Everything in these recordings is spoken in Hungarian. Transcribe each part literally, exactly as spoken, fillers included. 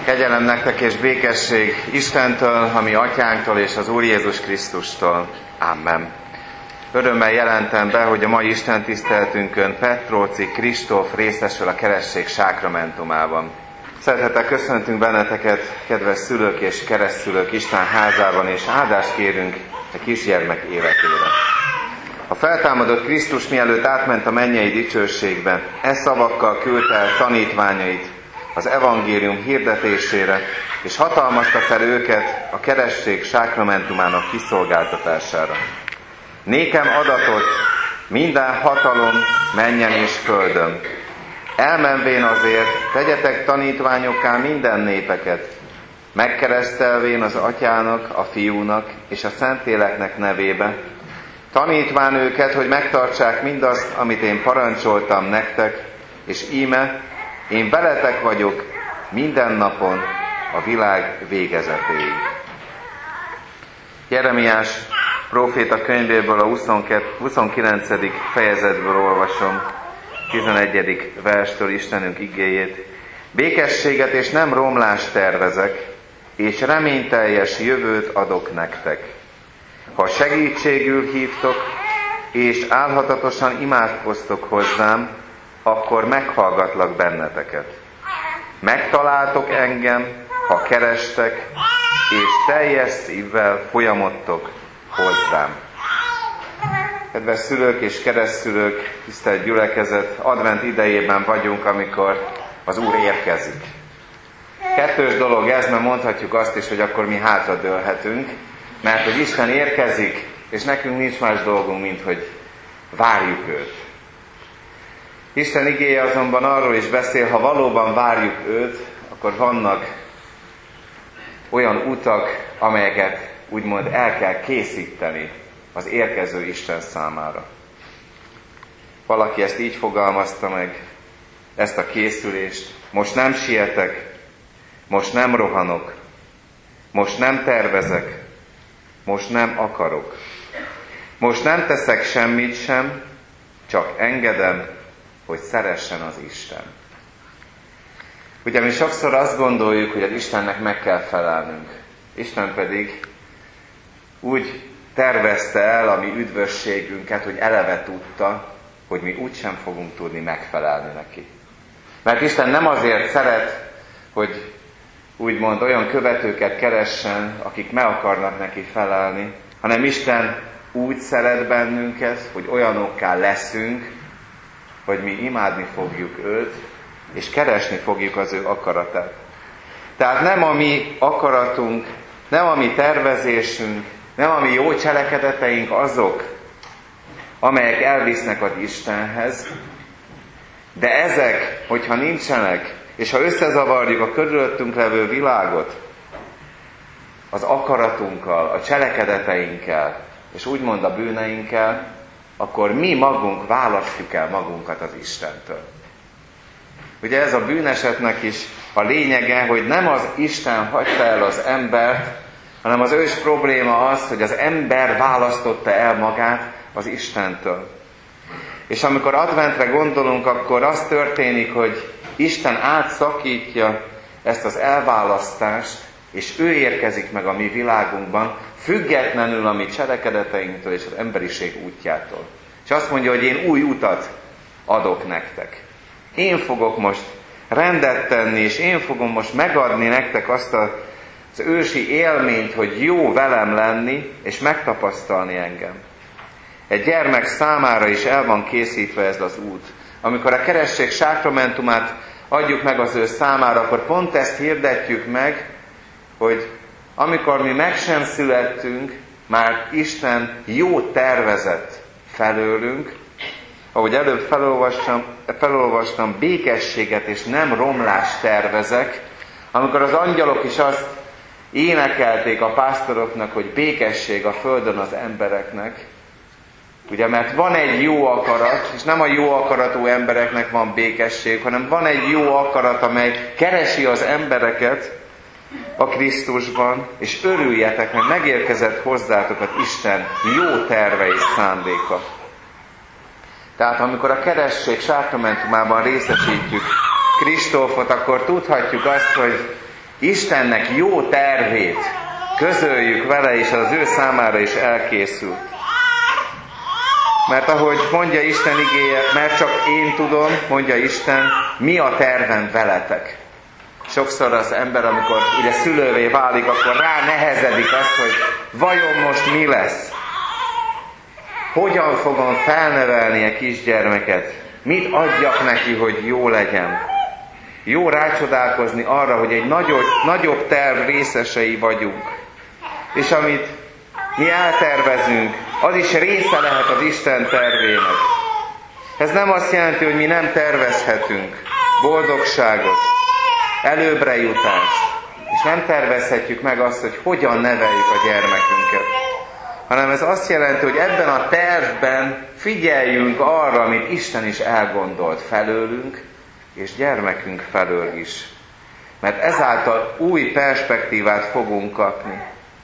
Kegyelem nektek és békesség Istentől, a mi atyánktól és az Úr Jézus Krisztustól. Amen. Örömmel jelentem be, hogy a mai Isten tiszteletünkön Petróci Kristóf részesül a keresztség sákramentumában. Szeretettel köszöntünk benneteket, kedves szülők és keresztszülők Isten házában, és áldást kérünk a kisgyermek életére. A feltámadott Krisztus mielőtt átment a mennyei dicsőségbe, e szavakkal küldte el tanítványait az evangélium hirdetésére, és hatalmazta fel őket a keresztség sákramentumának kiszolgáltatására. Nékem adatot minden hatalom mennyen és földön. Elmenvén azért tegyetek tanítványokká minden népeket, megkeresztelvén az Atyának, a Fiúnak és a Szentléleknek nevébe, tanítván őket, hogy megtartsák mindazt, amit én parancsoltam nektek, és íme, én veletek vagyok minden napon a világ végezetéig. Jeremiás próféta könyvéből a huszonkilencedik fejezetből olvasom, tizenegyedik verstől Istenünk igéjét. Békességet és nem romlást tervezek, és reményteljes jövőt adok nektek. Ha segítségül hívtok, és álhatatosan imádkoztok hozzám, akkor meghallgatlak benneteket. Megtaláltok engem, ha kerestek, és teljes szívvel folyamodtok hozzám. Kedves szülők és keresztszülők, tisztelt gyülekezet, advent idejében vagyunk, amikor az Úr érkezik. Kettős dolog ez, mert mondhatjuk azt is, hogy akkor mi hátradőlhetünk, mert hogy Isten érkezik, és nekünk nincs más dolgunk, mint hogy várjuk őt. Isten igéje azonban arról is beszél, ha valóban várjuk őt, akkor vannak olyan utak, amelyeket úgymond el kell készíteni az érkező Isten számára. Valaki ezt így fogalmazta meg, ezt a készülést. Most nem sietek, most nem rohanok, most nem tervezek, most nem akarok. Most nem teszek semmit sem, csak engedem, hogy szeressen az Isten. Ugye mi sokszor azt gondoljuk, hogy az Istennek meg kell felelnünk. Isten pedig úgy tervezte el a mi üdvösségünket, hogy eleve tudta, hogy mi úgysem fogunk tudni megfelelni neki. Mert Isten nem azért szeret, hogy úgymond olyan követőket keressen, akik meg akarnak neki felelni, hanem Isten úgy szeret bennünket, hogy olyanokká leszünk, hogy mi imádni fogjuk őt, és keresni fogjuk az ő akaratát. Tehát nem a mi akaratunk, nem a mi tervezésünk, nem a mi jó cselekedeteink azok, amelyek elvisznek az Istenhez, de ezek, hogyha nincsenek, és ha összezavarjuk a körülöttünk levő világot az akaratunkkal, a cselekedeteinkkel, és úgymond a bűneinkkel, akkor mi magunk választjuk el magunkat az Istentől. Ugye ez a bűnesetnek is a lényege, hogy nem az Isten hagyta el az embert, hanem az ős probléma az, hogy az ember választotta el magát az Istentől. És amikor adventre gondolunk, akkor az történik, hogy Isten átszakítja ezt az elválasztást, és ő érkezik meg a mi világunkban, függetlenül a mi cselekedeteinktől és az emberiség útjától. És azt mondja, hogy én új utat adok nektek. Én fogok most rendet tenni, és én fogom most megadni nektek azt az ősi élményt, hogy jó velem lenni, és megtapasztalni engem. Egy gyermek számára is el van készítve ez az út. Amikor a keresztség sákramentumát adjuk meg az ő számára, akkor pont ezt hirdetjük meg, hogy amikor mi meg sem születtünk, már Isten jó tervezett felőlünk, ahogy előbb felolvastam, felolvastam, békességet és nem romlást tervezek, amikor az angyalok is azt énekelték a pásztoroknak, hogy békesség a földön az embereknek, ugye, mert van egy jó akarat, és nem a jó akaratú embereknek van békesség, hanem van egy jó akarat, amely keresi az embereket a Krisztusban, és örüljetek, mert megérkezett hozzátok az Isten jó terve és szándéka. Tehát amikor a keresztség sákramentumában részesítjük Kristófot, akkor tudhatjuk azt, hogy Istennek jó tervét közöljük vele, és az ő számára is elkészült. Mert ahogy mondja Isten igéje, mert csak én tudom, mondja Isten, mi a tervem veletek. Sokszor az ember, amikor ugye szülővé válik, akkor rá nehezedik az, hogy vajon most mi lesz? Hogyan fogom felnevelni a kisgyermeket? Mit adjak neki, hogy jó legyen? Jó rácsodálkozni arra, hogy egy nagyobb, nagyobb terv részesei vagyunk. És amit mi eltervezünk, az is része lehet az Isten tervének. Ez nem azt jelenti, hogy mi nem tervezhetünk boldogságot, előbbre jutást, és nem tervezhetjük meg azt, hogy hogyan neveljük a gyermekünket. Hanem ez azt jelenti, hogy ebben a tervben figyeljünk arra, amit Isten is elgondolt felőlünk, és gyermekünk felől is. Mert ezáltal új perspektívát fogunk kapni.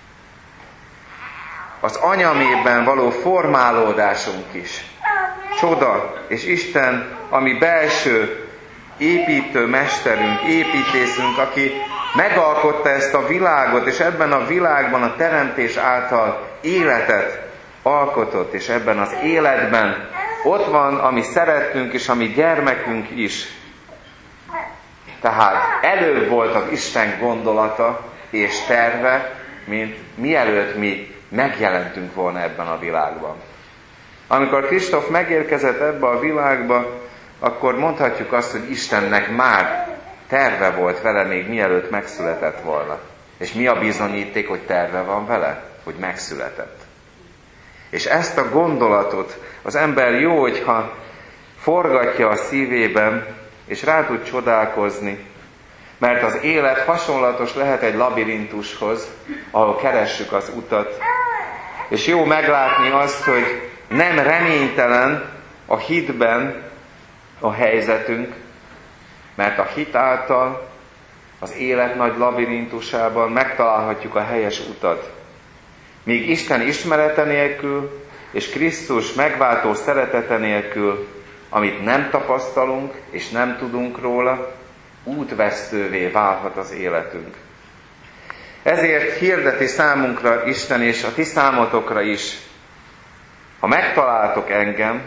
Az anyamében való formálódásunk is csoda, és Isten, ami belső építő mesterünk, építészünk, aki megalkotta ezt a világot, és ebben a világban a teremtés által életet alkotott, és ebben az életben ott van, ami szeretünk, és ami gyermekünk is. Tehát előbb volt az Isten gondolata és terve, mint mielőtt mi megjelentünk volna ebben a világban. Amikor Kristóf megérkezett ebbe a világba, akkor mondhatjuk azt, hogy Istennek már terve volt vele, még mielőtt megszületett volna. És mi a bizonyíték, hogy terve van vele? Hogy megszületett. És ezt a gondolatot az ember jó, hogyha forgatja a szívében, és rá tud csodálkozni, mert az élet hasonlatos lehet egy labirintushoz, ahol keressük az utat. És jó meglátni azt, hogy nem reménytelen a hitben a helyzetünk, mert a hit által az élet nagy labirintusában megtalálhatjuk a helyes utat. Míg Isten ismerete nélkül és Krisztus megváltó szeretete nélkül, amit nem tapasztalunk és nem tudunk róla, útvesztővé válhat az életünk. Ezért hirdeti számunkra Isten, és a ti számotokra is, ha megtaláltok engem,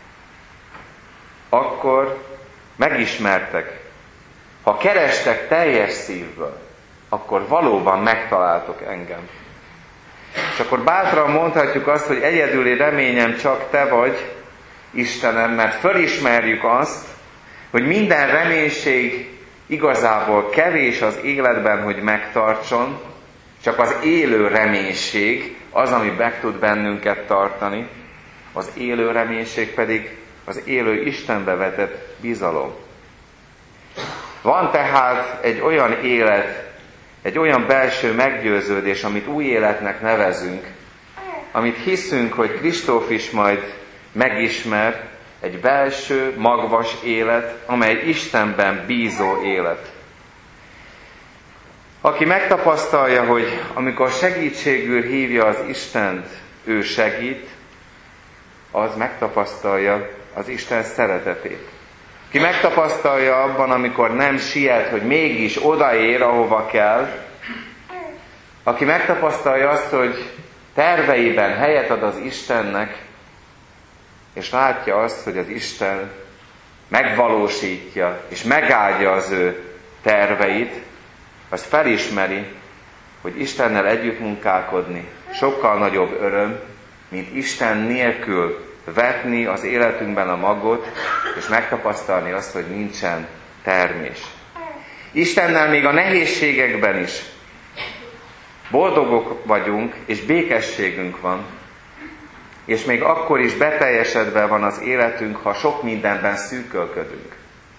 akkor megismertek. Ha kerestek teljes szívből, akkor valóban megtaláltok engem. És akkor bátran mondhatjuk azt, hogy egyedüli reményem csak te vagy, Istenem, mert fölismerjük azt, hogy minden reménység igazából kevés az életben, hogy megtartson, csak az élő reménység az, ami meg tud bennünket tartani, az élő reménység pedig az élő Istenbe vetett bizalom. Van tehát egy olyan élet, egy olyan belső meggyőződés, amit új életnek nevezünk, amit hiszünk, hogy Kristóf is majd megismer, egy belső, magvas élet, amely Istenben bízó élet. Aki megtapasztalja, hogy amikor segítségül hívja az Istent, ő segít, az megtapasztalja az Isten szeretetét. Ki megtapasztalja abban, amikor nem siet, hogy mégis odaér, ahova kell, aki megtapasztalja azt, hogy terveiben helyet ad az Istennek, és látja azt, hogy az Isten megvalósítja, és megáldja az ő terveit, az felismeri, hogy Istennel együtt munkálkodni sokkal nagyobb öröm, mint Isten nélkül vetni az életünkben a magot, és megtapasztalni azt, hogy nincsen termés. Istennel még a nehézségekben is boldogok vagyunk, és békességünk van, és még akkor is beteljesedve van az életünk, ha sok mindenben szűkölködünk.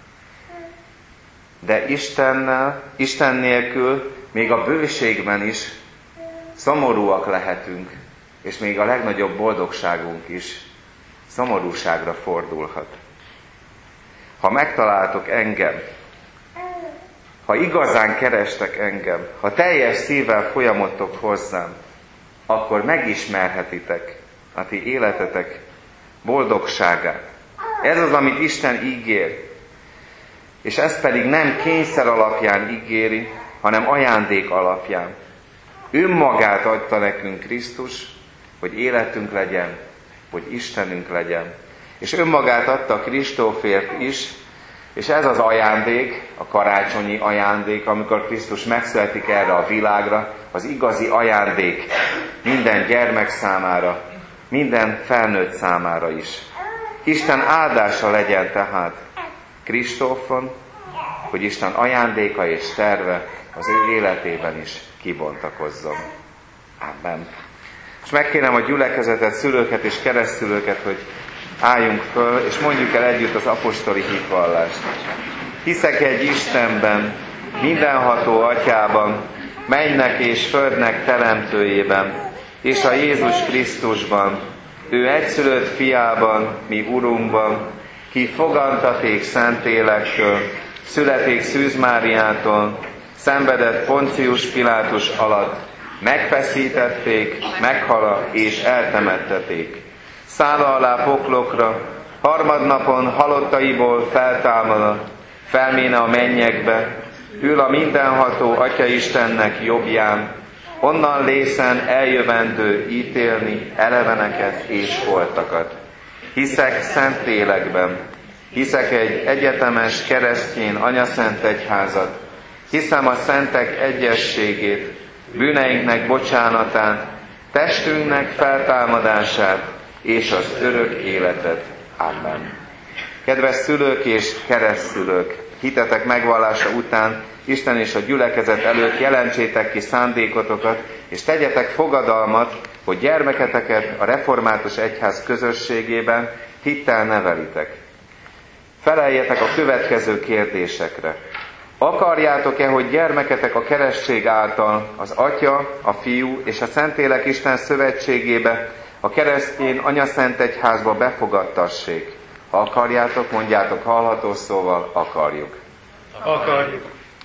De Istennel, Isten nélkül még a bőségben is szomorúak lehetünk, és még a legnagyobb boldogságunk is szomorúságra fordulhat. Ha megtaláltok engem, ha igazán kerestek engem, ha teljes szívvel folyamodtok hozzám, akkor megismerhetitek a ti életetek boldogságát. Ez az, amit Isten ígér. És ezt pedig nem kényszer alapján ígéri, hanem ajándék alapján. Önmagát adta nekünk Krisztus, hogy életünk legyen, hogy Istenünk legyen. És önmagát adta Kristófért is, és ez az ajándék, a karácsonyi ajándék, amikor Krisztus megszületik erre a világra, az igazi ajándék minden gyermek számára, minden felnőtt számára is. Isten áldása legyen tehát Kristófon, hogy Isten ajándéka és terve az ő életében is kibontakozzon. Amen. És megkérem a gyülekezetet, szülőket és keresztülőket, hogy álljunk föl, és mondjuk el együtt az apostoli hitvallást. Hiszek egy Istenben, mindenható Atyában, mennynek és földnek teremtőjében, és a Jézus Krisztusban, ő egyszülött fiában, mi Urunkban, ki fogantaték Szentlélektől, születék Szűz Máriától, szenvedett Poncius Pilátus alatt, megfeszítették, meghala és eltemetteték. Szála alá poklokra, harmadnapon halottaiból feltámad, felméne a mennyekbe, ül a mindenható Atya Istennek jobbján, onnan lészen eljövendő ítélni eleveneket és holtakat. Hiszek Szentlélekben, hiszek egy egyetemes keresztény anyaszent egyházat, hiszem a szentek egyességét, bűneinknek bocsánatát, testünknek feltámadását és az örök életet. Amen. Kedves szülők és keresztszülők, hitetek megvallása után Isten és a gyülekezet előtt jelentsétek ki szándékotokat, és tegyetek fogadalmat, hogy gyermeketeket a református egyház közösségében hittel nevelitek. Feleljetek a következő kérdésekre. Akarjátok-e, hogy gyermeketek a keresztség által az Atya, a Fiú és a Szentlélek Isten szövetségébe, a keresztény anyaszent egyházba befogadtassék? Ha akarjátok, mondjátok hallható szóval, akarjuk. Akarjuk.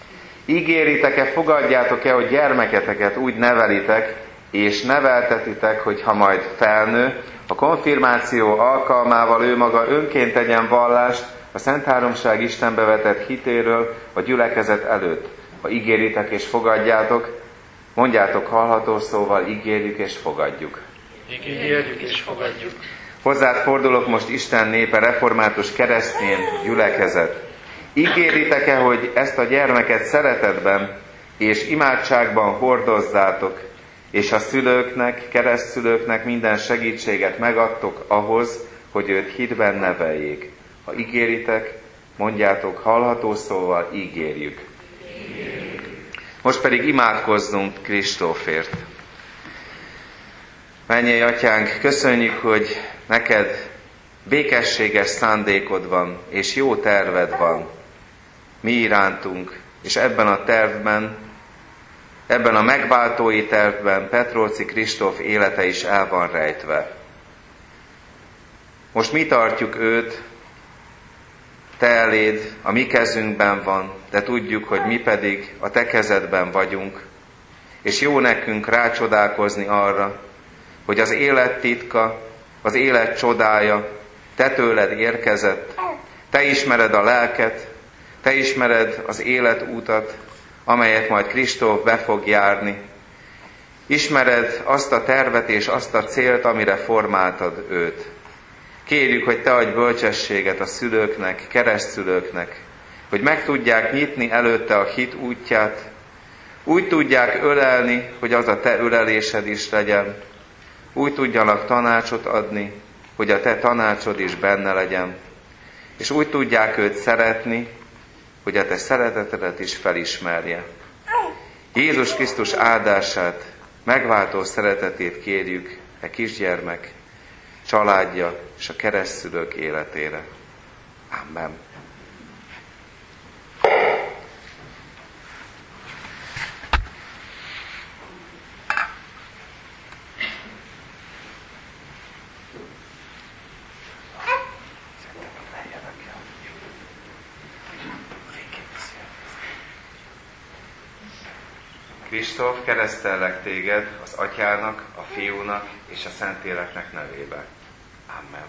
Ígéritek-e, fogadjátok-e, hogy gyermeketeket úgy nevelitek és neveltetitek, hogy ha majd felnő, a konfirmáció alkalmával ő maga önként tegyen vallást a Szent Háromság Istenbe vetett hitéről a gyülekezet előtt? Ha ígéritek és fogadjátok, mondjátok hallható szóval, ígérjük és fogadjuk. Ígérjük és fogadjuk. Hozzád fordulok most, Isten népe, református keresztény gyülekezet. Ígéritek-e, hogy ezt a gyermeket szeretetben és imádságban hordozzátok, és a szülőknek, keresztszülőknek minden segítséget megadtok ahhoz, hogy őt hitben neveljék? Ha ígéritek, mondjátok hallható szóval, ígérjük. ígérjük. Most pedig imádkozzunk Kristófért. Mennyei Atyánk, köszönjük, hogy neked békességes szándékod van, és jó terved van mi irántunk, és ebben a tervben, ebben a megváltói tervben Petróci Kristóf élete is el van rejtve. Most mi tartjuk őt, te eléd, a mi kezünkben van, de tudjuk, hogy mi pedig a te kezedben vagyunk, és jó nekünk rácsodálkozni arra, hogy az élet titka, az élet csodája te tőled érkezett, te ismered a lelket, te ismered az életútat, amelyet majd Kristóf be fog járni. Ismered azt a tervet és azt a célt, amire formáltad őt. Kérjük, hogy te adj bölcsességet a szülőknek, keresztszülőknek, hogy meg tudják nyitni előtte a hit útját, úgy tudják ölelni, hogy az a te ölelésed is legyen, úgy tudjanak tanácsot adni, hogy a te tanácsod is benne legyen, és úgy tudják őt szeretni, hogy a te szeretetedet is felismerje. Jézus Krisztus áldását, megváltó szeretetét kérjük e kisgyermek családja és a keresztszülők életére. Amen. Kristóf, keresztellek téged az Atyának, a Fiúnak és a Szentléleknek nevében. Amen.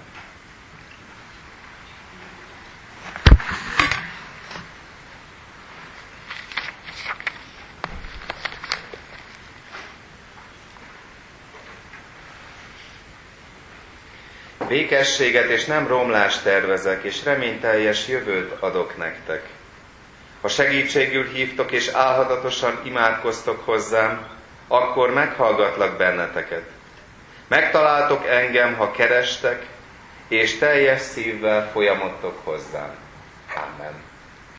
Békességet és nem romlást tervezek, és reményteljes jövőt adok nektek. Ha segítségül hívtok és álhatatosan imádkoztok hozzám, akkor meghallgatlak benneteket. Megtaláltok engem, ha kerestek, és teljes szívvel folyamodtok hozzám. Amen.